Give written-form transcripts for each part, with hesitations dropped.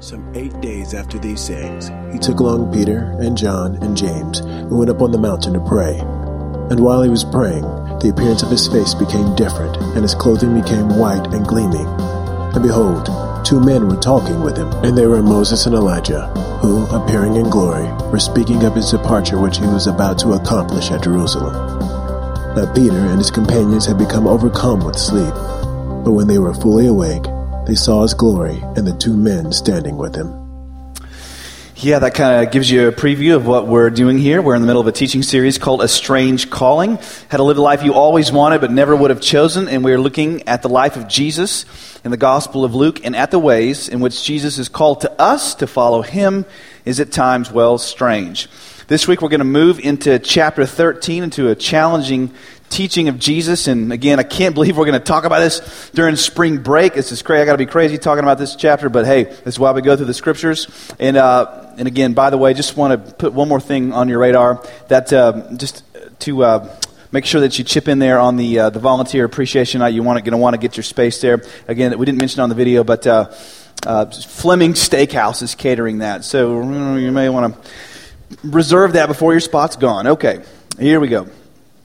Some 8 days after these sayings, he took along Peter and John and James and went up on the mountain to pray. And while he was praying, the appearance of his face became different, and his clothing became white and gleaming. And behold, 2 men were talking with him, and they were Moses and Elijah, who, appearing in glory, were speaking of his departure which he was about to accomplish at Jerusalem. Now Peter and his companions had become overcome with sleep, but when they were fully awake, they saw his glory and the 2 men standing with him. Yeah, that kind of gives you a preview of what we're doing here. We're in the middle of a teaching series called A Strange Calling, how to live the life you always wanted but never would have chosen. And we're looking at the life of Jesus in the Gospel of Luke and at the ways in which Jesus is called to us to follow him is at times, well, strange. This week we're going to move into chapter 13, into a challenging teaching of Jesus. And again, I can't believe we're going to talk about this during spring break. This is crazy. I got to be crazy talking about this chapter, but hey, this is why we go through the scriptures. And again, by the way, just want to put one more thing on your radar, that just to make sure that you chip in there on the volunteer appreciation night. You're going to want to get your space there. Again, we didn't mention it on the video, but Fleming Steakhouse is catering that, so you may want to reserve that before your spot's gone. Okay, here we go.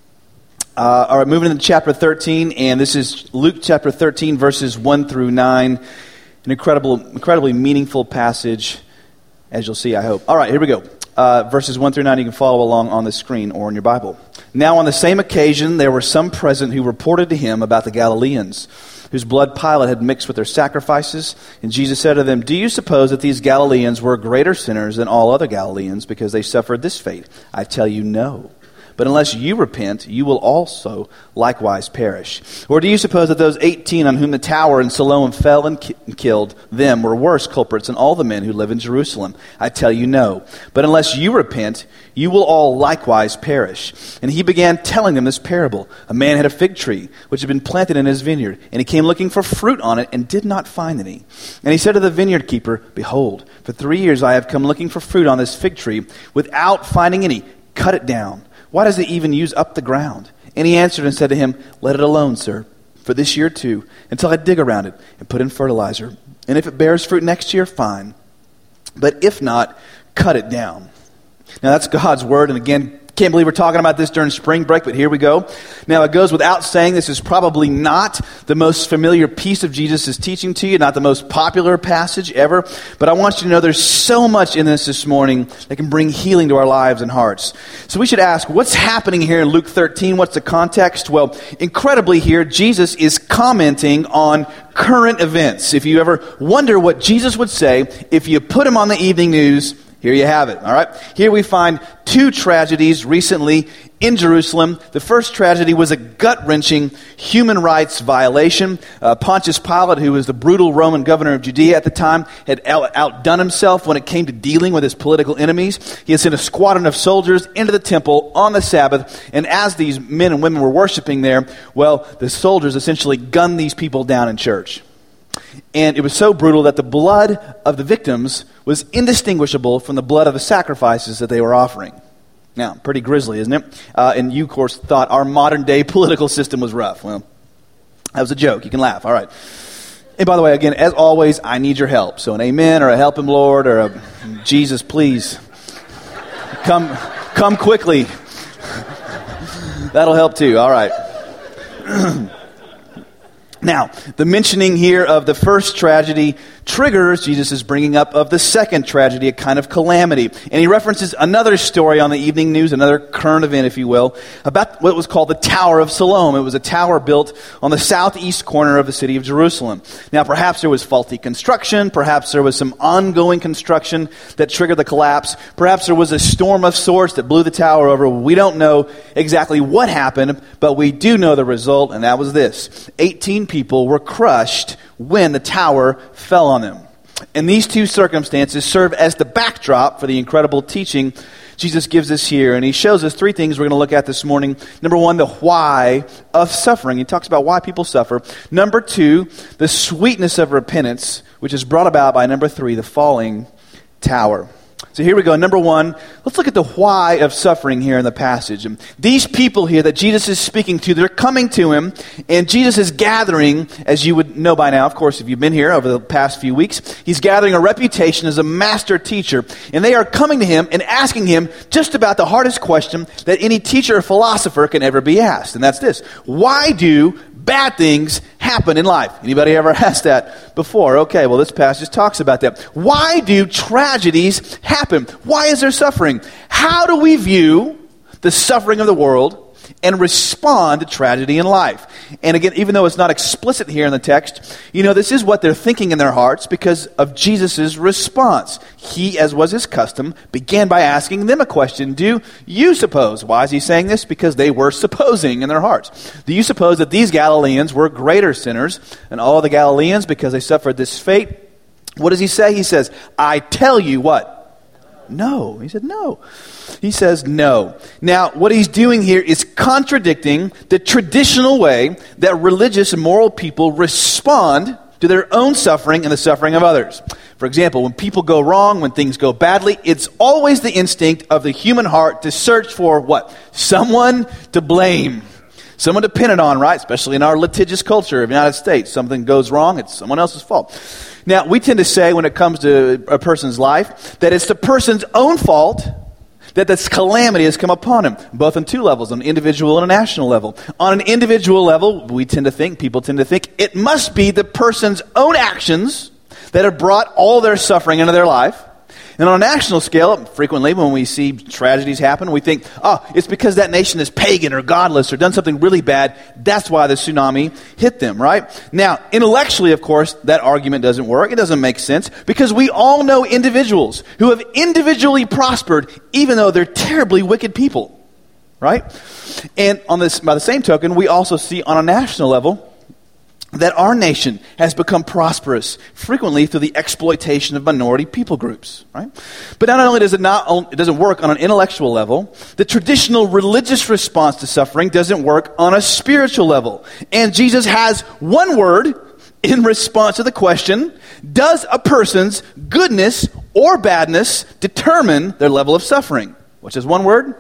All right, moving into chapter 13, and this is Luke chapter 13, verses 1 through 9. An incredibly meaningful passage, as you'll see, I hope. All right, here we go. Verses 1 through 9, you can follow along on the screen or in your Bible. Now on the same occasion, there were some present who reported to him about the Galileans, whose blood Pilate had mixed with their sacrifices. And Jesus said to them, "Do you suppose that these Galileans were greater sinners than all other Galileans because they suffered this fate? I tell you, no. But unless you repent, you will also likewise perish. Or do you suppose that those 18 on whom the tower in Siloam fell and killed them were worse culprits than all the men who live in Jerusalem? I tell you, no. But unless you repent, you will all likewise perish." And he began telling them this parable. A man had a fig tree, which had been planted in his vineyard, and he came looking for fruit on it and did not find any. And he said to the vineyard keeper, "Behold, for 3 years I have come looking for fruit on this fig tree without finding any. Cut it down. Why does it even use up the ground?" And he answered and said to him, "Let it alone, sir, for this year too, until I dig around it and put in fertilizer. And if it bears fruit next year, fine. But if not, cut it down." Now that's God's word, and again, can't believe we're talking about this during spring break, but here we go. Now it goes without saying, this is probably not the most familiar piece of Jesus' teaching to you, not the most popular passage ever, but I want you to know there's so much in this morning that can bring healing to our lives and hearts. So we should ask, what's happening here in Luke 13? What's the context? Well, incredibly here, Jesus is commenting on current events. If you ever wonder what Jesus would say if you put him on the evening news, here you have it, all right? Here we find 2 tragedies recently in Jerusalem. The first tragedy was a gut-wrenching human rights violation. Pontius Pilate, who was the brutal Roman governor of Judea at the time, had outdone himself when it came to dealing with his political enemies. He had sent a squadron of soldiers into the temple on the Sabbath, and as these men and women were worshiping there, well, the soldiers essentially gunned these people down in church. And it was so brutal that the blood of the victims was indistinguishable from the blood of the sacrifices that they were offering. Now, pretty grisly, isn't it? And you, of course, thought our modern-day political system was rough. Well, that was a joke. You can laugh. All right. And by the way, again, as always, I need your help. So an amen or a help him, Lord, or a Jesus, please. Come quickly. That'll help too. All right. Now, the mentioning here of the first tragedy triggers Jesus' bringing up of the second tragedy, a kind of calamity. And he references another story on the evening news, another current event, if you will, about what was called the Tower of Siloam. It was a tower built on the southeast corner of the city of Jerusalem. Now, perhaps there was faulty construction. Perhaps there was some ongoing construction that triggered the collapse. Perhaps there was a storm of sorts that blew the tower over. We don't know exactly what happened, but we do know the result, and that was this. 18 people were crushed when the tower fell on them. And these 2 circumstances serve as the backdrop for the incredible teaching Jesus gives us here. And he shows us 3 things we're going to look at this morning. Number 1, the why of suffering. He talks about why people suffer. Number 2, the sweetness of repentance, which is brought about by number 3, the falling tower. So here we go. Number one, let's look at the why of suffering here in the passage. And these people here that Jesus is speaking to, they're coming to him, and Jesus is gathering, as you would know by now, of course, if you've been here over the past few weeks, he's gathering a reputation as a master teacher. And they are coming to him and asking him just about the hardest question that any teacher or philosopher can ever be asked. And that's this: why do bad things happen in life? Anybody ever asked that before? Okay, well, this passage talks about that. Why do tragedies happen? Why is there suffering? How do we view the suffering of the world and respond to tragedy in life? And again, even though it's not explicit here in the text, this is what they're thinking in their hearts because of Jesus' response. He, as was his custom, began by asking them a question. Do you suppose? Why is he saying this? Because they were supposing in their hearts. Do you suppose that these Galileans were greater sinners than all the Galileans because they suffered this fate? What does he say? He says, I tell you what? No. He said no. He says no. Now, what he's doing here is contradicting the traditional way that religious and moral people respond to their own suffering and the suffering of others. For example, when people go wrong, when things go badly, it's always the instinct of the human heart to search for what? Someone to blame. Someone to pin it on, right? Especially in our litigious culture of the United States. Something goes wrong, it's someone else's fault. Now, we tend to say when it comes to a person's life that it's the person's own fault that this calamity has come upon him, both on two levels, on an individual and a national level. On an individual level, people tend to think, it must be the person's own actions that have brought all their suffering into their life. And on a national scale, frequently when we see tragedies happen, we think, it's because that nation is pagan or godless or done something really bad. That's why the tsunami hit them, right? Now, intellectually, of course, that argument doesn't work. It doesn't make sense because we all know individuals who have individually prospered even though they're terribly wicked people, right? And by the same token, we also see on a national level that our nation has become prosperous frequently through the exploitation of minority people groups, right? But not only it doesn't work on an intellectual level, the traditional religious response to suffering doesn't work on a spiritual level. And Jesus has one word in response to the question, does a person's goodness or badness determine their level of suffering? Which is one word?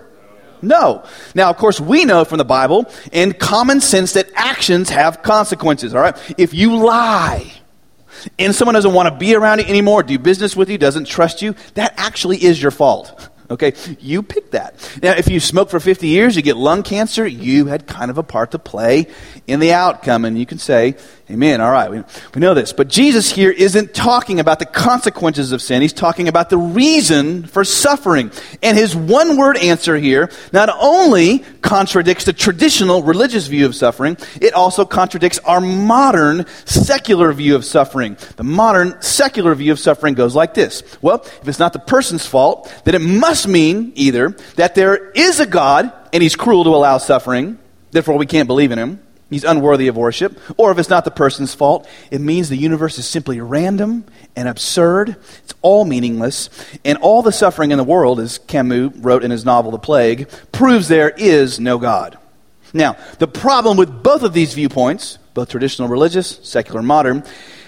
No. Now, of course, we know from the Bible and common sense that actions have consequences, all right? If you lie and someone doesn't want to be around you anymore, do business with you, doesn't trust you, that actually is your fault, okay? You picked that. Now, if you smoke for 50 years, you get lung cancer, you had kind of a part to play in the outcome, and you can say, amen, all right, we know this. But Jesus here isn't talking about the consequences of sin. He's talking about the reason for suffering. And his one-word answer here not only contradicts the traditional religious view of suffering, it also contradicts our modern secular view of suffering. The modern secular view of suffering goes like this. Well, if it's not the person's fault, then it must mean either that there is a God and he's cruel to allow suffering, therefore we can't believe in him. He's unworthy of worship. Or if it's not the person's fault, it means the universe is simply random and absurd. It's all meaningless. And all the suffering in the world, as Camus wrote in his novel The Plague, proves there is no God. Now, the problem with both of these viewpoints, both traditional religious, secular modern,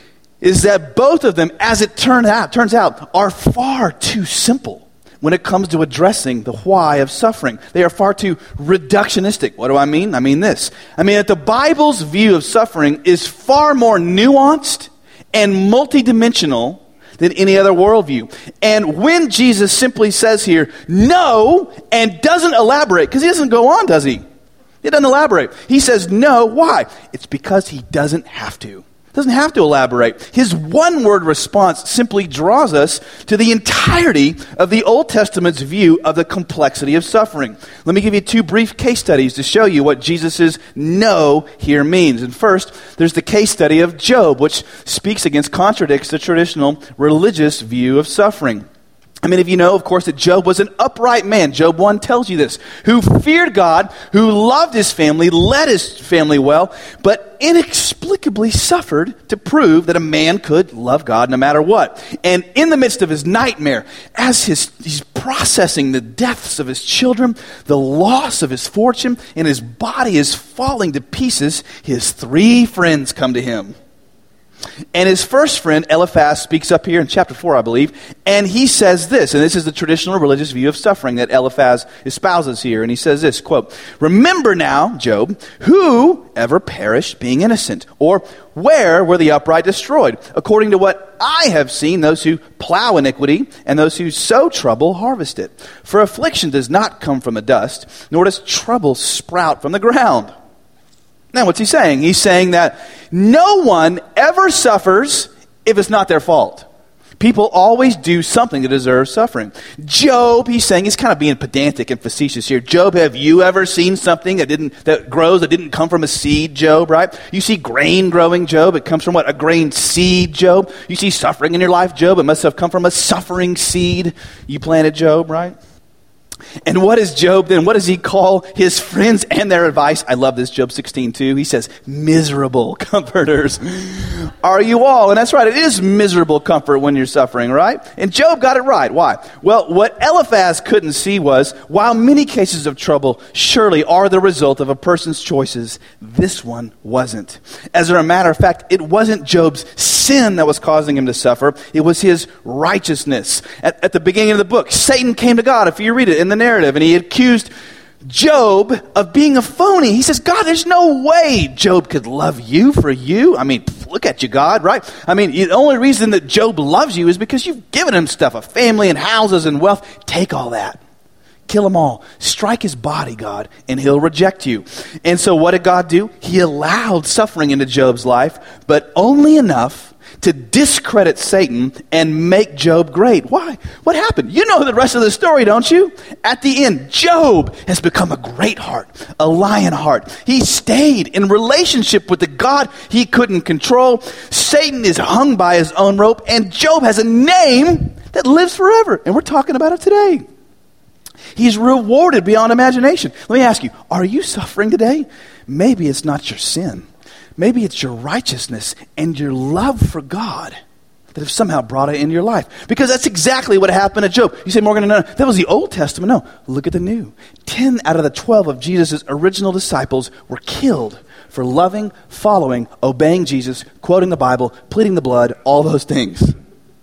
is that both of them, as it turns out, are far too simple when it comes to addressing the why of suffering. They are far too reductionistic. What do I mean? I mean this. I mean that the Bible's view of suffering is far more nuanced and multidimensional than any other worldview. And when Jesus simply says here, no, and doesn't elaborate, because he doesn't go on, does he? He doesn't elaborate. He says no. Why? It's because he doesn't have to. Doesn't have to elaborate. His one-word response simply draws us to the entirety of the Old Testament's view of the complexity of suffering. Let me give you two brief case studies to show you what Jesus' no here means. And first, there's the case study of Job, which contradicts the traditional religious view of suffering. I mean, if you know, of course, that Job was an upright man. Job 1 tells you this. Who feared God, who loved his family, led his family well, but inexplicably suffered to prove that a man could love God no matter what. And in the midst of his nightmare, as he's processing the deaths of his children, the loss of his fortune, and his body is falling to pieces, his 3 friends come to him. And his first friend, Eliphaz, speaks up here in chapter 4, I believe, and he says this, and this is the traditional religious view of suffering that Eliphaz espouses here, and he says this, quote, "Remember now, Job, who ever perished being innocent, or where were the upright destroyed? According to what I have seen, those who plow iniquity and those who sow trouble harvest it. For affliction does not come from the dust, nor does trouble sprout from the ground." Now, what's he saying? He's saying that no one ever suffers if it's not their fault. People always do something that deserves suffering. Job, he's saying, he's kind of being pedantic and facetious here. Job, have you ever seen something that didn't come from a seed, Job, right? You see grain growing, Job. It comes from what? A grain seed, Job. You see suffering in your life, Job. It must have come from a suffering seed you planted, Job, right? And what is Job then? What does he call his friends and their advice? I love this, Job 16:2. He says, "Miserable comforters are you all." And that's right, it is miserable comfort when you're suffering, right? And Job got it right. Why? Well, what Eliphaz couldn't see was, while many cases of trouble surely are the result of a person's choices, this one wasn't. As a matter of fact, it wasn't Job's sin that was causing him to suffer. It was his righteousness. At the beginning of the book, Satan came to God, if you read it in the narrative, and he accused Job of being a phony. He says, "God, there's no way Job could love you for you. I mean, look at you, God, right? I mean, the only reason that Job loves you is because you've given him stuff, a family and houses and wealth. Take all that. Kill them all. Strike his body, God, and he'll reject you." And so what did God do? He allowed suffering into Job's life, but only enough to discredit Satan and make Job great. Why? What happened? You know the rest of the story, don't you? At the end, Job has become a great heart, a lion heart. He stayed in relationship with the God he couldn't control. Satan is hung by his own rope, and Job has a name that lives forever. And we're talking about it today. He's rewarded beyond imagination. Let me ask you, are you suffering today? Maybe it's not your sin. Maybe it's your righteousness and your love for God that have somehow brought it into your life. Because that's exactly what happened to Job. You say, Morgan, no, that was the Old Testament. No, look at the New. 10 out of the 12 of Jesus' original disciples were killed for loving, following, obeying Jesus, quoting the Bible, pleading the blood, all those things.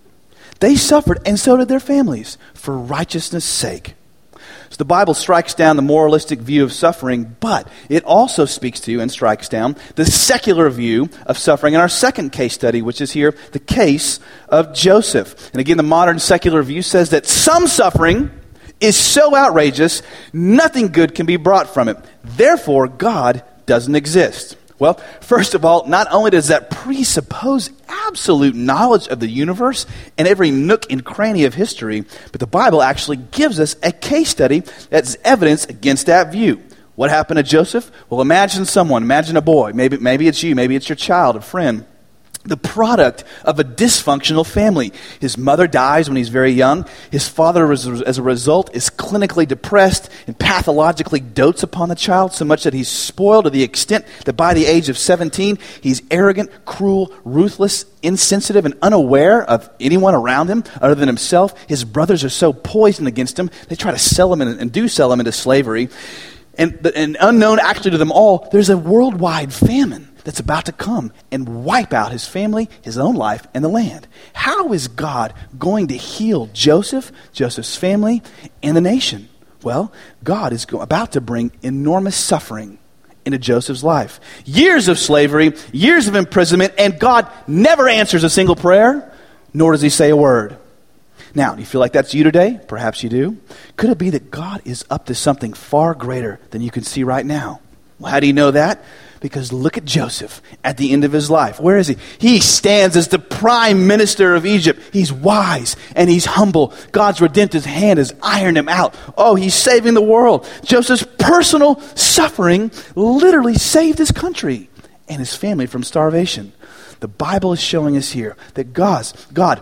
They suffered, and so did their families, for righteousness' sake. So the Bible strikes down the moralistic view of suffering, but it also speaks to and strikes down the secular view of suffering in our second case study, which is here, the case of Joseph. And again, the modern secular view says that some suffering is so outrageous, nothing good can be brought from it. Therefore, God doesn't exist. Well, first of all, not only does that presuppose absolute knowledge of the universe and every nook and cranny of history, but the Bible actually gives us a case study that's evidence against that view. What happened to Joseph? Well, imagine a boy, maybe it's you, maybe it's your child, a friend, the product of a dysfunctional family. His mother dies when he's very young. His father, as a result, is clinically depressed and pathologically dotes upon the child so much that he's spoiled to the extent that by the age of 17, he's arrogant, cruel, ruthless, insensitive, and unaware of anyone around him other than himself. His brothers are so poisoned against him, they try to sell him and do sell him into slavery. And unknown actually to them all, there's a worldwide famine that's about to come and wipe out his family, his own life, and the land. How is God going to heal Joseph, Joseph's family, and the nation? Well, God is about to bring enormous suffering into Joseph's life. Years of slavery, years of imprisonment, and God never answers a single prayer, nor does he say a word. Now, do you feel like that's you today? Perhaps you do. Could it be that God is up to something far greater than you can see right now? Well, how do you know that? Because look at Joseph at the end of his life. Where is he? He stands as the prime minister of Egypt. He's wise and he's humble. God's redemptive hand has ironed him out. Oh, he's saving the world. Joseph's personal suffering literally saved his country and his family from starvation. The Bible is showing us here that God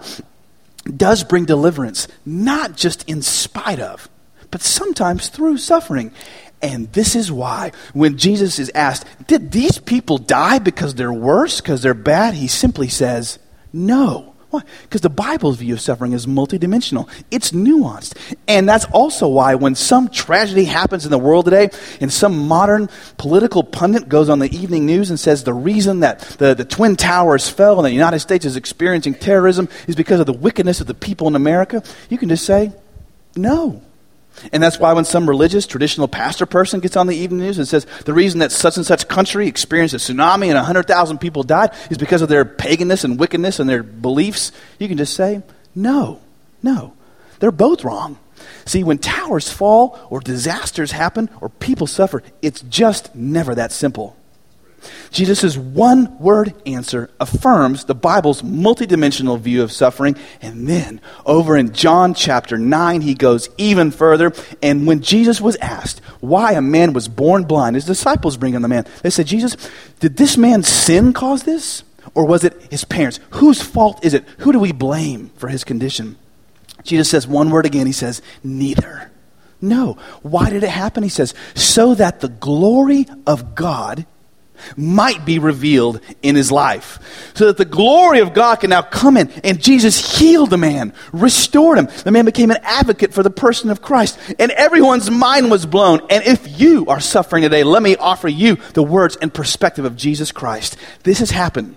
does bring deliverance, not just in spite of, but sometimes through suffering. And this is why, when Jesus is asked, did these people die because they're worse, because they're bad? He simply says, no. Why? Because the Bible's view of suffering is multidimensional. It's nuanced. And that's also why when some tragedy happens in the world today and some modern political pundit goes on the evening news and says the reason that the Twin Towers fell and the United States is experiencing terrorism is because of the wickedness of the people in America, you can just say, no. And that's why when some religious, traditional pastor person gets on the evening news and says the reason that such and such country experienced a tsunami and 100,000 people died is because of their paganness and wickedness and their beliefs, you can just say, no. They're both wrong. See, when towers fall or disasters happen or people suffer, it's just never that simple. Jesus' one-word answer affirms the Bible's multidimensional view of suffering. And then, over in John chapter 9, he goes even further. And when Jesus was asked why a man was born blind, his disciples bring him the man. They said, Jesus, did this man's sin cause this? Or was it his parents? Whose fault is it? Who do we blame for his condition? Jesus says one word again. He says, neither. No. Why did it happen? He says, so that the glory of God might be revealed in his life. So that the glory of God can now come in. And Jesus healed the man, restored him. The man became an advocate for the person of Christ. And everyone's mind was blown. And if you are suffering today, let me offer you the words and perspective of Jesus Christ. This has happened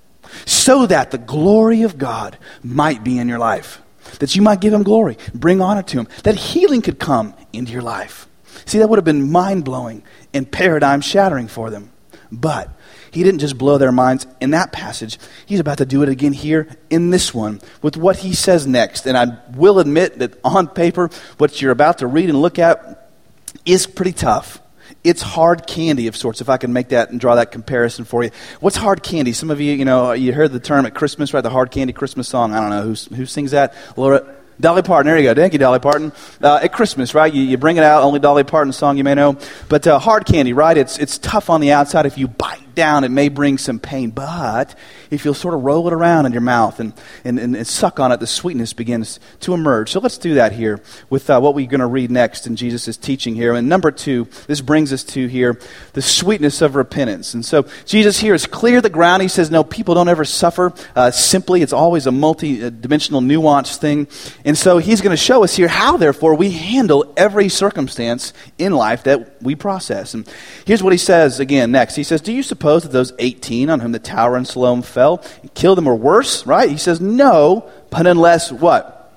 so that the glory of God might be in your life. That you might give him glory, bring honor to him. That healing could come into your life. See, that would have been mind-blowing and paradigm-shattering for them. But he didn't just blow their minds in that passage. He's about to do it again here in this one with what he says next. And I will admit that on paper, what you're about to read and look at is pretty tough. It's hard candy of sorts, if I can make that and draw that comparison for you. What's hard candy? Some of you, you heard the term at Christmas, right? The hard candy Christmas song. I don't know who sings that. Laura, Dolly Parton. There you go. Thank you, Dolly Parton. At Christmas, right? You bring it out. Only Dolly Parton song you may know. But hard candy, right? It's tough on the outside. If you bite down, it may bring some pain. But if you'll sort of roll it around in your mouth and suck on it, the sweetness begins to emerge. So let's do that here with what we're going to read next in Jesus' teaching here. And number 2, this brings us to here the sweetness of repentance. And so Jesus here has cleared the ground. He says, no, people don't ever suffer simply. It's always a multi-dimensional, nuanced thing. And so he's going to show us here how, therefore, we handle every circumstance in life that we process. And here's what he says again next. He says, do you suppose that those 18 on whom the tower in Siloam fell and killed them were worse? Right? He says, no, but unless what?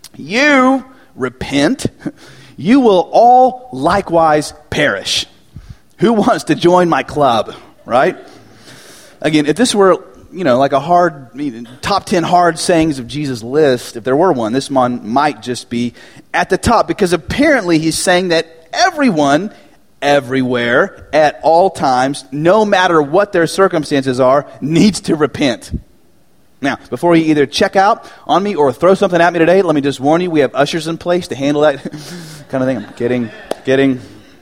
You repent, you will all likewise perish. Who wants to join my club? Right? Again, if this were like a hard, top 10 hard sayings of Jesus list, if there were one, this one might just be at the top, because apparently he's saying that everyone, everywhere, at all times, no matter what their circumstances are, needs to repent. Now, before you either check out on me or throw something at me today, let me just warn you, we have ushers in place to handle that kind of thing. I'm kidding.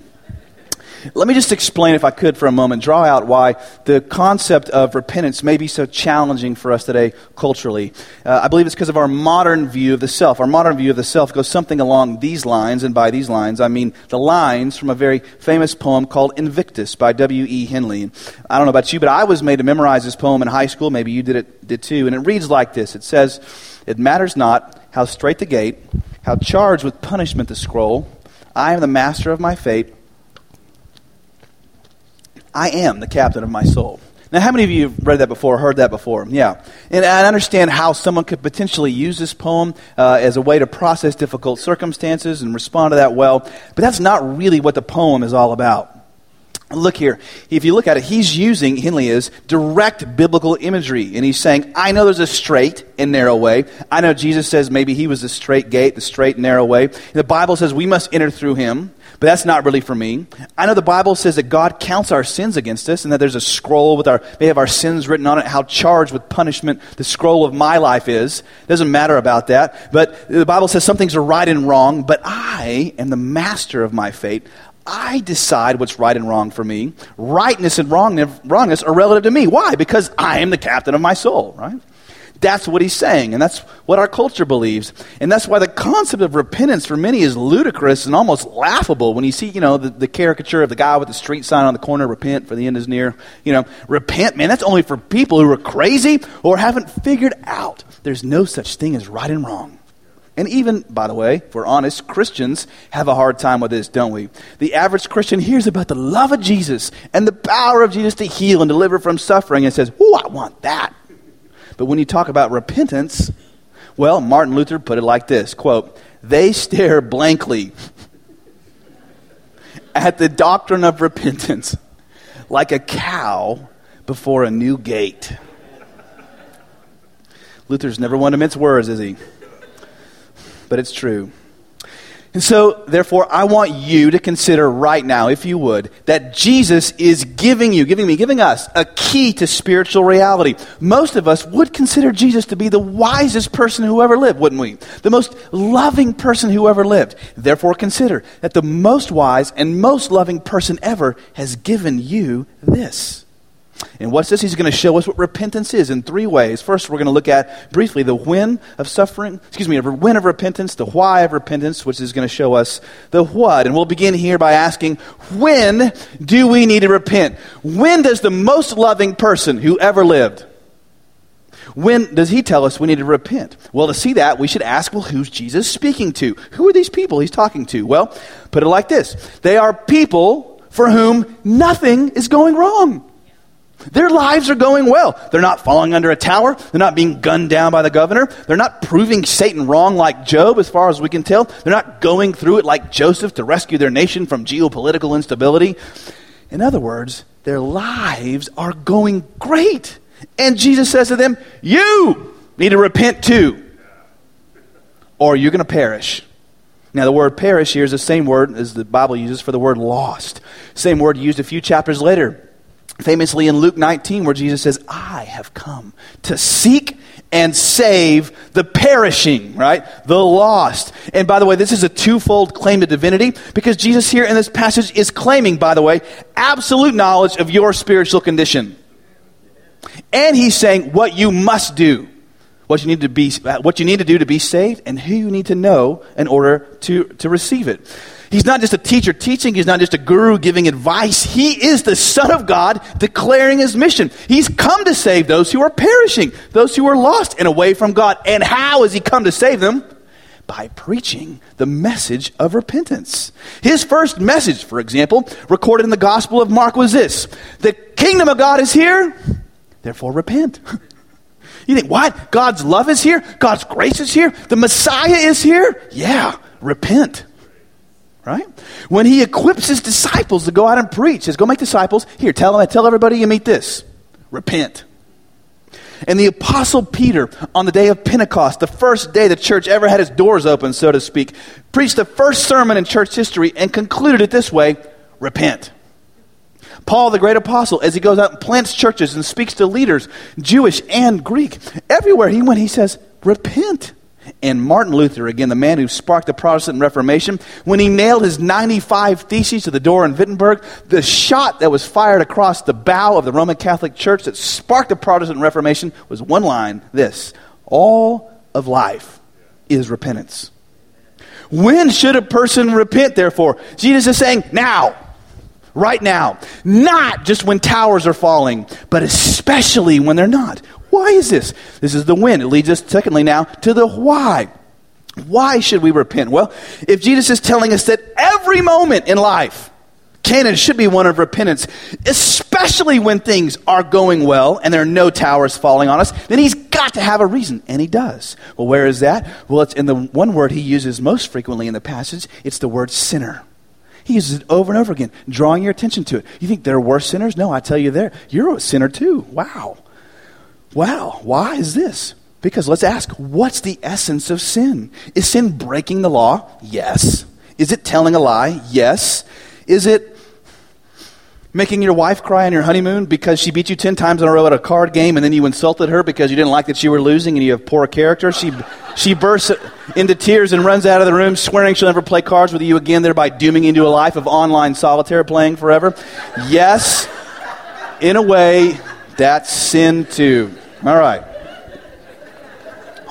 Let me just explain, if I could, for a moment, draw out why the concept of repentance may be so challenging for us today culturally. I believe it's because of our modern view of the self. Our modern view of the self goes something along these lines, and by these lines, I mean the lines from a very famous poem called Invictus by W.E. Henley. I don't know about you, but I was made to memorize this poem in high school. Maybe you did too. And it reads like this. It says, "It matters not how strait the gate, how charged with punishment the scroll. I am the master of my fate. I am the captain of my soul." Now, how many of you have read that before, heard that before? Yeah. And I understand how someone could potentially use this poem as a way to process difficult circumstances and respond to that well. But that's not really what the poem is all about. Look here. If you look at it, he's using, Henley is, direct biblical imagery. And he's saying, I know there's a straight and narrow way. I know Jesus says maybe he was the straight gate, the straight and narrow way. The Bible says we must enter through him. But that's not really for me. I know the Bible says that God counts our sins against us and that there's a scroll with may have our sins written on it, how charged with punishment the scroll of my life is. Doesn't matter about that. But the Bible says some things are right and wrong, but I am the master of my fate. I decide what's right and wrong for me. Rightness and wrongness are relative to me. Why? Because I am the captain of my soul, right? That's what he's saying, and that's what our culture believes. And that's why the concept of repentance for many is ludicrous and almost laughable. When you see, the caricature of the guy with the street sign on the corner, repent for the end is near. Repent, man, that's only for people who are crazy or haven't figured out there's no such thing as right and wrong. And even, by the way, if we're honest, Christians have a hard time with this, don't we? The average Christian hears about the love of Jesus and the power of Jesus to heal and deliver from suffering and says, "Ooh, I want that." But when you talk about repentance, well, Martin Luther put it like this, quote, "They stare blankly at the doctrine of repentance like a cow before a new gate." Luther's never one to mince words, is he? But it's true. And so, therefore, I want you to consider right now, if you would, that Jesus is giving us a key to spiritual reality. Most of us would consider Jesus to be the wisest person who ever lived, wouldn't we? The most loving person who ever lived. Therefore, consider that the most wise and most loving person ever has given you this. And what's this? He's going to show us what repentance is in three ways. First, we're going to look at briefly the when of when of repentance, the why of repentance, which is going to show us the what. And we'll begin here by asking, when do we need to repent? When does the most loving person who ever lived, when does he tell us we need to repent? Well, to see that, we should ask, well, who's Jesus speaking to? Who are these people he's talking to? Well, put it like this. They are people for whom nothing is going wrong. Their lives are going well. They're not falling under a tower. They're not being gunned down by the governor. They're not proving Satan wrong like Job, as far as we can tell. They're not going through it like Joseph to rescue their nation from geopolitical instability. In other words, their lives are going great. And Jesus says to them, you need to repent too, or you're going to perish. Now, the word perish here is the same word as the Bible uses for the word lost. Same word used a few chapters later. Famously in Luke 19, where Jesus says, I have come to seek and save the perishing, right? The lost. And by the way, this is a twofold claim to divinity, because Jesus here in this passage is claiming, by the way, absolute knowledge of your spiritual condition. And he's saying what you must do, what you need to do to be saved, and who you need to know in order to receive it. He's not just a teacher teaching. He's not just a guru giving advice. He is the Son of God declaring his mission. He's come to save those who are perishing, those who are lost and away from God. And how has he come to save them? By preaching the message of repentance. His first message, for example, recorded in the Gospel of Mark was this: the kingdom of God is here, therefore repent. You think, what? God's love is here? God's grace is here? The Messiah is here? Yeah, repent. Right? When he equips his disciples to go out and preach, says, go make disciples. Here, tell everybody you meet this. Repent. And the Apostle Peter, on the day of Pentecost, the first day the church ever had its doors open, so to speak, preached the first sermon in church history and concluded it this way: repent. Paul, the great apostle, as he goes out and plants churches and speaks to leaders, Jewish and Greek, everywhere he went, he says, repent. And Martin Luther, again, the man who sparked the Protestant Reformation, when he nailed his 95 Theses to the door in Wittenberg, the shot that was fired across the bow of the Roman Catholic Church that sparked the Protestant Reformation was one line, this: all of life is repentance. When should a person repent, therefore? Jesus is saying, now. Right now. Not just when towers are falling, but especially when they're not. Why is this? This is the when. It leads us, secondly, now to the why. Why should we repent? Well, if Jesus is telling us that every moment in life can and should be one of repentance, especially when things are going well and there are no towers falling on us, then he's got to have a reason, and he does. Well, where is that? Well, it's in the one word he uses most frequently in the passage. It's the word sinner. He uses it over and over again, drawing your attention to it. You think there are worse sinners? No, I tell you you're a sinner too. Wow. Why is this? Because let's ask, what's the essence of sin? Is sin breaking the law? Yes. Is it telling a lie? Yes. Is it making your wife cry on your honeymoon because she beat you 10 times in a row at a card game and then you insulted her because you didn't like that you were losing and you have poor character? She bursts into tears and runs out of the room swearing she'll never play cards with you again, thereby dooming you into a life of online solitaire playing forever? Yes. In a way, that's sin too. All right.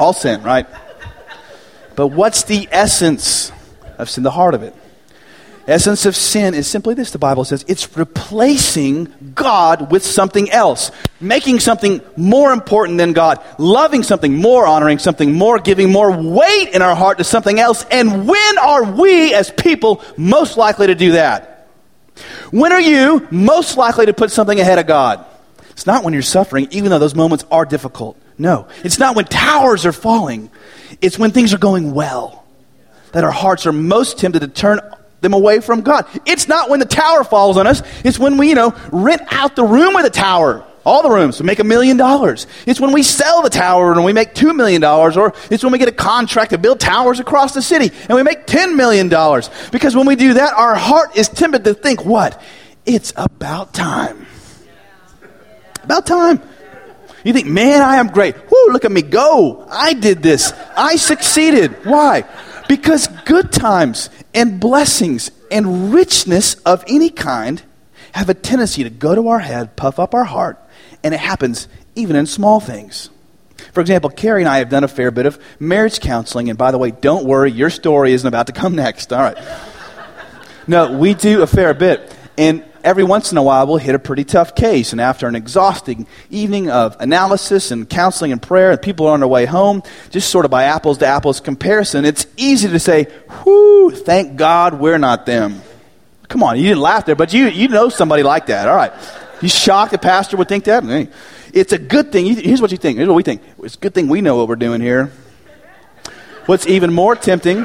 All sin, right? But what's the essence of sin, the heart of it? Essence of sin is simply this, the Bible says. It's replacing God with something else. Making something more important than God. Loving something more, honoring something more, giving more weight in our heart to something else. And when are we as people most likely to do that? When are you most likely to put something ahead of God? It's not when you're suffering, even though those moments are difficult. No, it's not when towers are falling. It's when things are going well that our hearts are most tempted to turn them away from God. It's not when the tower falls on us. It's when we, rent out the room of the tower, all the rooms, to make $1 million. It's when we sell the tower and we make $2 million, or it's when we get a contract to build towers across the city and we make $10 million. Because when we do that, our heart is tempted to think, what? It's about time. About time. You think, man, I am great. Woo, look at me go. I did this. I succeeded. Why? Because good times and blessings and richness of any kind have a tendency to go to our head, puff up our heart, and it happens even in small things. For example, Carrie and I have done a fair bit of marriage counseling, and by the way, don't worry, your story isn't about to come next. All right. No, we do a fair bit, and every once in a while, we'll hit a pretty tough case. And after an exhausting evening of analysis and counseling and prayer, and people are on their way home, just sort of by apples to apples comparison, it's easy to say, whoo, thank God we're not them. Come on, you didn't laugh there, but you know somebody like that. All right. You shocked the pastor would think that? Hey, it's a good thing. Here's what you think. Here's what we think. It's a good thing we know what we're doing here. What's even more tempting,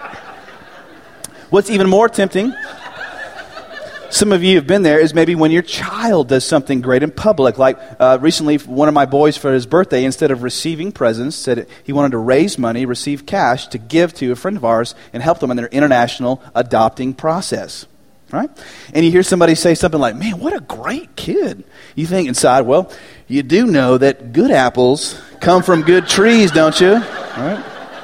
some of you have been there, is maybe when your child does something great in public. Like recently, one of my boys for his birthday, instead of receiving presents, said he wanted to raise money, receive cash to give to a friend of ours and help them in their international adopting process. Right? And you hear somebody say something like, man, what a great kid. You think inside, well, you do know that good apples come from good trees, don't you? All right?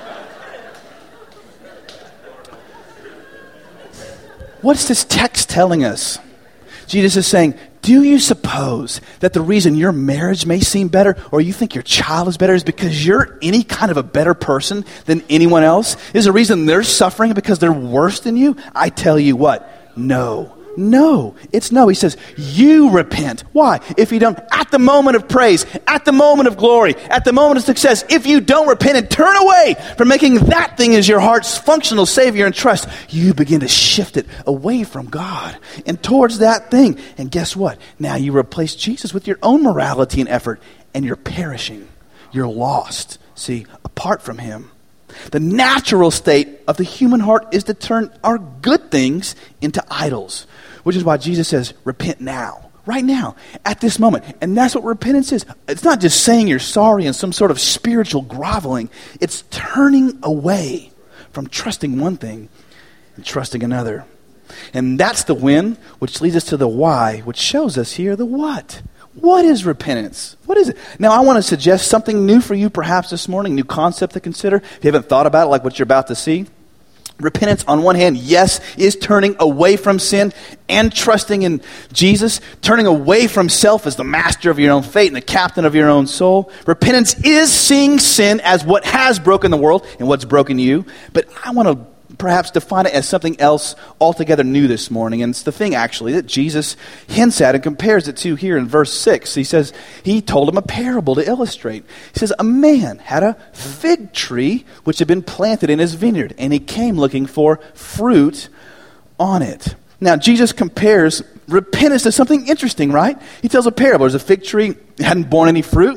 What's this text telling us? Jesus is saying, do you suppose that the reason your marriage may seem better, or you think your child is better, is because you're any kind of a better person than anyone else? Is the reason they're suffering because they're worse than you? I tell you what, no. No, it's no. He says, you repent. Why? If you don't, at the moment of praise, at the moment of glory, at the moment of success, if you don't repent and turn away from making that thing as your heart's functional savior and trust, you begin to shift it away from God and towards that thing. And guess what? Now you replace Jesus with your own morality and effort, and you're perishing. You're lost. See, apart from him. The natural state of the human heart is to turn our good things into idols, which is why Jesus says, repent now, right now, at this moment. And that's what repentance is. It's not just saying you're sorry and some sort of spiritual groveling. It's turning away from trusting one thing and trusting another. And that's the when, which leads us to the why, which shows us here the what. What is repentance? What is it? Now, I want to suggest something new for you perhaps this morning, new concept to consider. If you haven't thought about it, like what you're about to see. Repentance, on one hand, yes, is turning away from sin and trusting in Jesus, turning away from self as the master of your own fate and the captain of your own soul. Repentance is seeing sin as what has broken the world and what's broken you. But I want to perhaps define it as something else altogether new this morning. And it's the thing, actually, that Jesus hints at and compares it to here in verse 6. He says, he told him a parable to illustrate. He says, a man had a fig tree which had been planted in his vineyard, and he came looking for fruit on it. Now, Jesus compares repentance to something interesting, right? He tells a parable. There's a fig tree, it hadn't borne any fruit.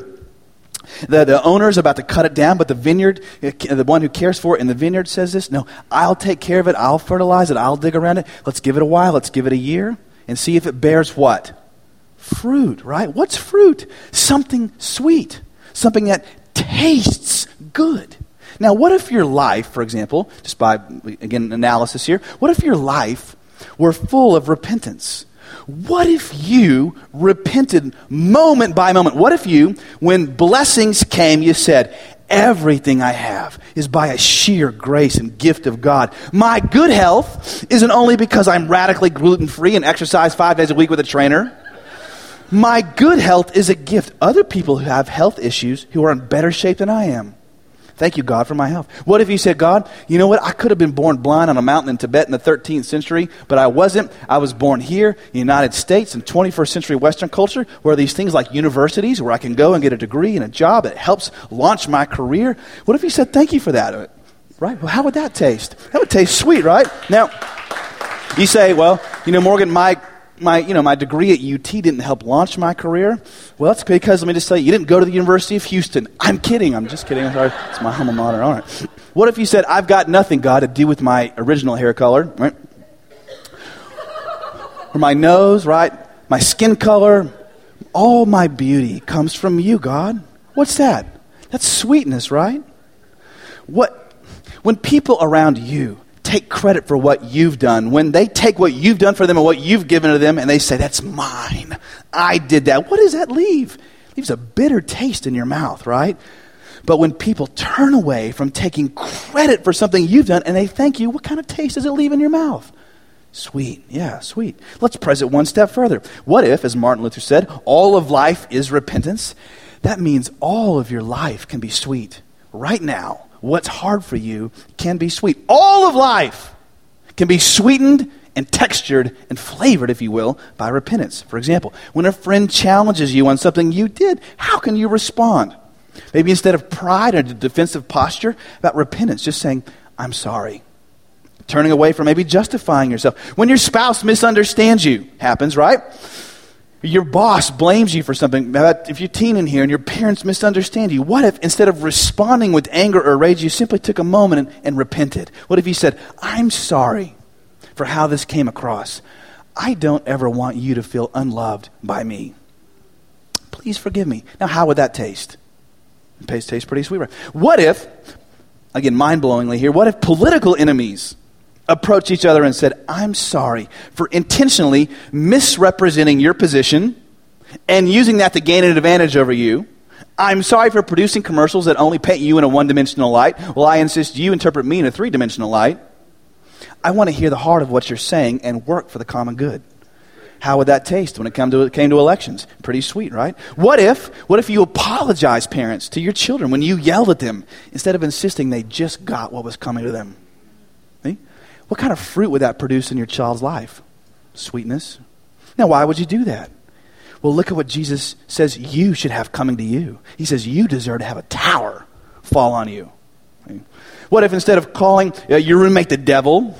The owner is about to cut it down, but the vineyard, the one who cares for it in the vineyard says this, no, I'll take care of it, I'll fertilize it, I'll dig around it. Let's give it a while, let's give it a year, and see if it bears what? Fruit, right? What's fruit? Something sweet, something that tastes good. Now, what if your life, for example, just by, again, analysis here, what if your life were full of repentance? What if you repented moment by moment? What if you, when blessings came, you said, everything I have is by a sheer grace and gift of God. My good health isn't only because I'm radically gluten-free and exercise 5 days a week with a trainer. My good health is a gift. Other people who have health issues who are in better shape than I am. Thank you, God, for my health. What if you said, God, you know what? I could have been born blind on a mountain in Tibet in the 13th century, but I wasn't. I was born here in the United States in 21st century Western culture, where these things like universities, where I can go and get a degree and a job that helps launch my career. What if you said, thank you for that? Right? Well, how would that taste? That would taste sweet, right? Now, you say, well, Morgan, my degree at UT didn't help launch my career. Well, that's because, let me just say, you didn't go to the University of Houston. I'm kidding. I'm just kidding. I'm sorry. It's my alma mater. All right. What if you said, I've got nothing, God, to do with my original hair color, right? Or my nose, right? My skin color. All my beauty comes from you, God. What's that? That's sweetness, right? When people around you take credit for what you've done, when they take what you've done for them and what you've given to them and they say, that's mine, I did that, what does that leave? It leaves a bitter taste in your mouth, right? But when people turn away from taking credit for something you've done and they thank you, what kind of taste does it leave in your mouth? Sweet. Yeah, sweet. Let's press it one step further. What if, as Martin Luther said, all of life is repentance? That means all of your life can be sweet. Right now, what's hard for you can be sweet. All of life can be sweetened and textured and flavored, if you will, by repentance. For example, when a friend challenges you on something you did, how can you respond? Maybe instead of pride or defensive posture, about repentance, just saying, I'm sorry. Turning away from maybe justifying yourself. When your spouse misunderstands you, happens, right? Your boss blames you for something. If you're a teen in here and your parents misunderstand you, what if instead of responding with anger or rage, you simply took a moment and repented? What if you said, I'm sorry for how this came across. I don't ever want you to feel unloved by me. Please forgive me. Now, how would that taste? It tastes pretty sweet, right? What if, again, mind-blowingly here, what if political enemies approached each other and said, I'm sorry for intentionally misrepresenting your position and using that to gain an advantage over you. I'm sorry for producing commercials that only paint you in a one-dimensional light. Well, I insist you interpret me in a three-dimensional light. I want to hear the heart of what you're saying and work for the common good. How would that taste when it came to elections? Pretty sweet, right? What if you apologize, parents, to your children when you yelled at them instead of insisting they just got what was coming to them? What kind of fruit would that produce in your child's life? Sweetness. Now, why would you do that? Well, look at what Jesus says you should have coming to you. He says you deserve to have a tower fall on you. What if instead of calling your roommate the devil,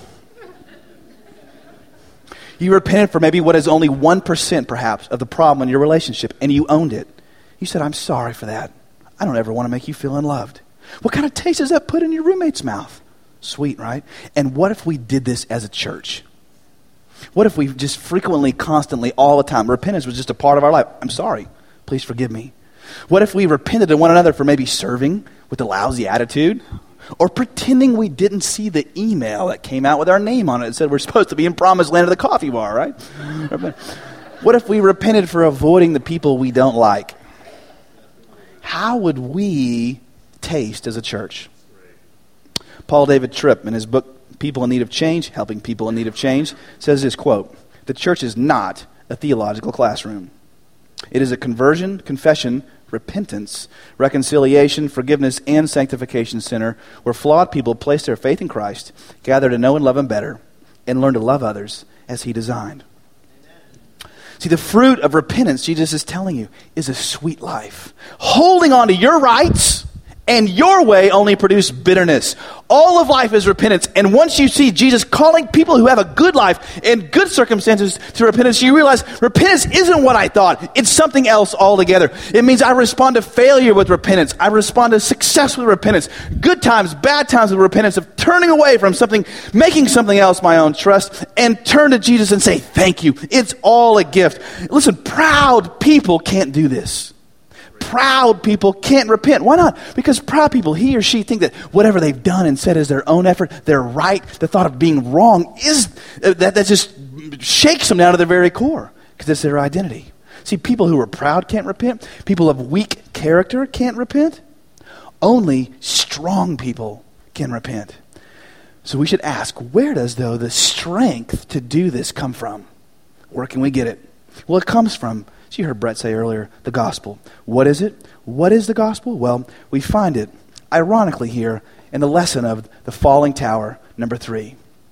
you repented for maybe what is only 1% perhaps of the problem in your relationship and you owned it? You said, I'm sorry for that. I don't ever want to make you feel unloved. What kind of taste does that put in your roommate's mouth? Sweet, right? And what if we did this as a church? What if we just frequently, constantly, all the time, repentance was just a part of our life. I'm sorry. Please forgive me. What if we repented to one another for maybe serving with a lousy attitude? Or pretending we didn't see the email that came out with our name on it and said we're supposed to be in promised land of the coffee bar, right? What if we repented for avoiding the people we don't like? How would we taste as a church? Paul David Tripp, in his book, People in Need of Change, Helping People in Need of Change, says this, quote, the church is not a theological classroom. It is a conversion, confession, repentance, reconciliation, forgiveness, and sanctification center where flawed people place their faith in Christ, gather to know and love Him better, and learn to love others as He designed. Amen. See, the fruit of repentance, Jesus is telling you, is a sweet life. Holding on to your rights and your way only produce bitterness. All of life is repentance. And once you see Jesus calling people who have a good life and good circumstances to repentance, you realize repentance isn't what I thought. It's something else altogether. It means I respond to failure with repentance. I respond to success with repentance. Good times, bad times with repentance, of turning away from something, making something else my own trust, and turn to Jesus and say, thank you. It's all a gift. Listen, proud people can't do this. Proud people can't repent. Why not? Because proud people, he or she, think that whatever they've done and said is their own effort, they're right. The thought of being wrong is that just shakes them down to their very core because it's their identity. See, people who are proud can't repent. People of weak character can't repent. Only strong people can repent. So we should ask, where does, though, the strength to do this come from? Where can we get it? Well, it comes from, as you heard Brett say earlier, the gospel. What is it? What is the gospel? Well, we find it ironically here in the lesson of the falling tower, number 3.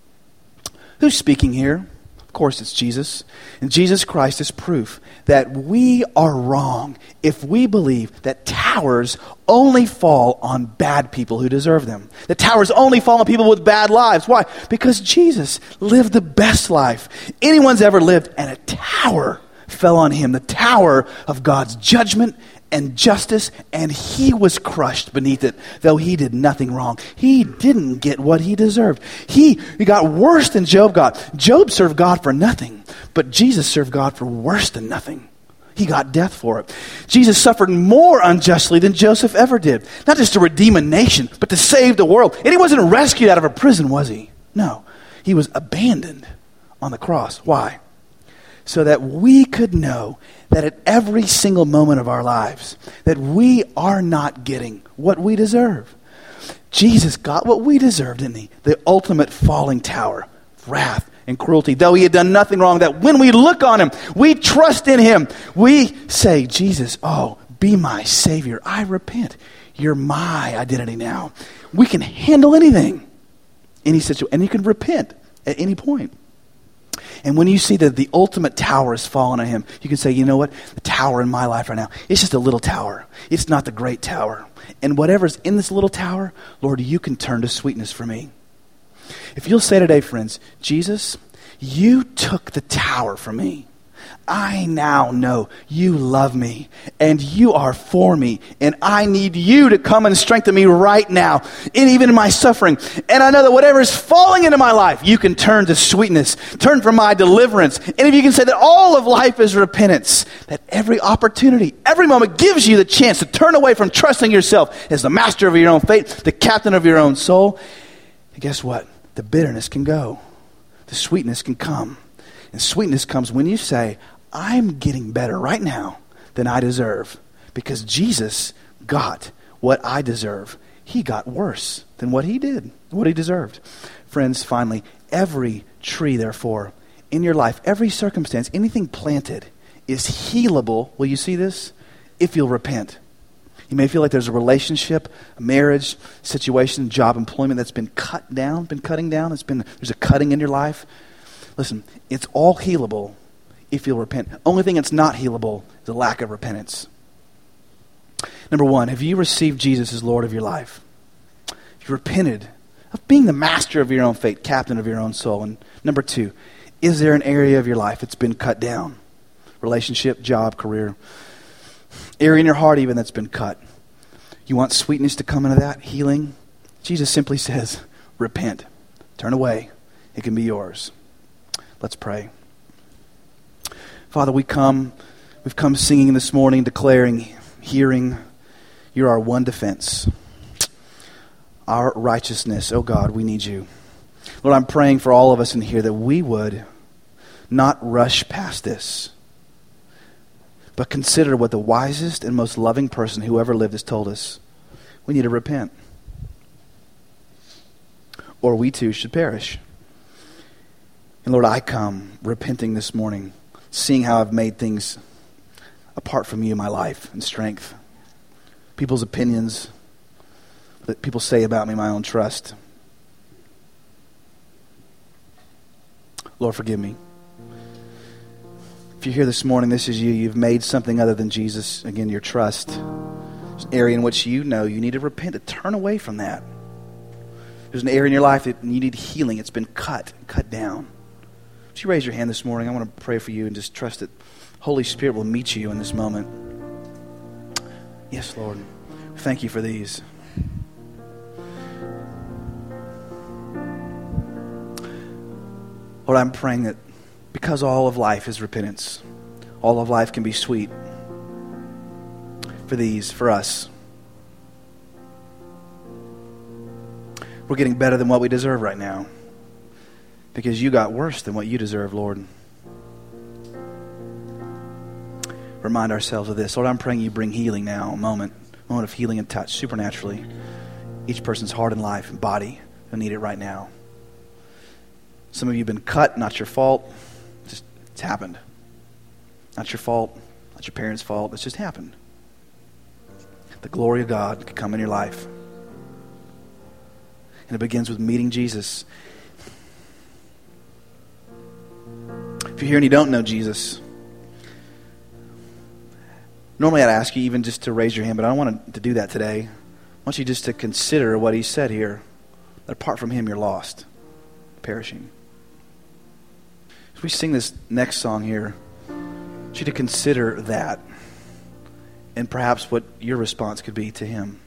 Who's speaking here? Of course, it's Jesus. And Jesus Christ is proof that we are wrong if we believe that towers only fall on bad people who deserve them. That towers only fall on people with bad lives. Why? Because Jesus lived the best life anyone's ever lived, and a tower fell on him, the tower of God's judgment and justice, and he was crushed beneath it, though he did nothing wrong. He didn't get what he deserved. He got worse than Job got. Job served God for nothing, but Jesus served God for worse than nothing. He got death for it. Jesus suffered more unjustly than Joseph ever did. Not just to redeem a nation, but to save the world. And he wasn't rescued out of a prison, was he? No. He was abandoned on the cross. Why? So that we could know that at every single moment of our lives, that we are not getting what we deserve. Jesus got what we deserved, didn't he? The ultimate falling tower, wrath and cruelty. Though he had done nothing wrong, that when we look on him, we trust in him. We say, Jesus, oh, be my Savior. I repent. You're my identity now. We can handle anything, any situation, and you can repent at any point. And when you see that the ultimate tower has fallen on him, you can say, you know what? The tower in my life right now, it's just a little tower. It's not the great tower. And whatever's in this little tower, Lord, you can turn to sweetness for me. If you'll say today, friends, Jesus, you took the tower from me. I now know you love me and you are for me, and I need you to come and strengthen me right now, and even in my suffering. And I know that whatever is falling into my life, you can turn to sweetness, turn from my deliverance. And if you can say that all of life is repentance, that every opportunity, every moment gives you the chance to turn away from trusting yourself as the master of your own fate, the captain of your own soul, and guess what? The bitterness can go. The sweetness can come. And sweetness comes when you say, I'm getting better right now than I deserve, because Jesus got what I deserve. He got worse than what he did, what he deserved. Friends, finally, every tree, therefore, in your life, every circumstance, anything planted is healable. Will you see this? If you'll repent. You may feel like there's a relationship, a marriage, situation, job, employment that's been cut down, been cutting down. There's a cutting in your life. Listen, it's all healable if you'll repent. Only thing that's not healable is a lack of repentance. Number one, have you received Jesus as Lord of your life? Have you repented of being the master of your own fate, captain of your own soul? And number two, is there an area of your life that's been cut down? Relationship, job, career. Area in your heart even that's been cut. You want sweetness to come into that, healing? Jesus simply says, repent. Turn away. It can be yours. Let's pray. Father, we've come singing this morning, declaring, hearing, you're our one defense. Our righteousness. Oh God, we need you. Lord, I'm praying for all of us in here that we would not rush past this, but consider what the wisest and most loving person who ever lived has told us. We need to repent, or we too should perish. And Lord, I come repenting this morning, seeing how I've made things apart from you in my life and strength. People's opinions that people say about me, my own trust. Lord, forgive me. If you're here this morning, this is you. You've made something other than Jesus, again, your trust. There's an area in which you know you need to repent, to turn away from that. There's an area in your life that you need healing. It's been cut down. Would you raise your hand this morning? I want to pray for you and just trust that Holy Spirit will meet you in this moment. Yes, Lord. Thank you for these. Lord, I'm praying that because all of life is repentance, all of life can be sweet for us. We're getting better than what we deserve right now, because you got worse than what you deserve, Lord. Remind ourselves of this. Lord, I'm praying you bring healing now, a moment of healing and touch, supernaturally. Each person's heart and life and body will need it right now. Some of you have been cut, not your fault. It's happened. Not your fault, not your parents' fault. It's just happened. The glory of God could come in your life. And it begins with meeting Jesus. If you're here and you don't know Jesus, normally I'd ask you even just to raise your hand, but I don't want to do that today. I want you just to consider what he said here. That apart from him, you're lost, perishing. As we sing this next song here, I want you to consider that and perhaps what your response could be to him.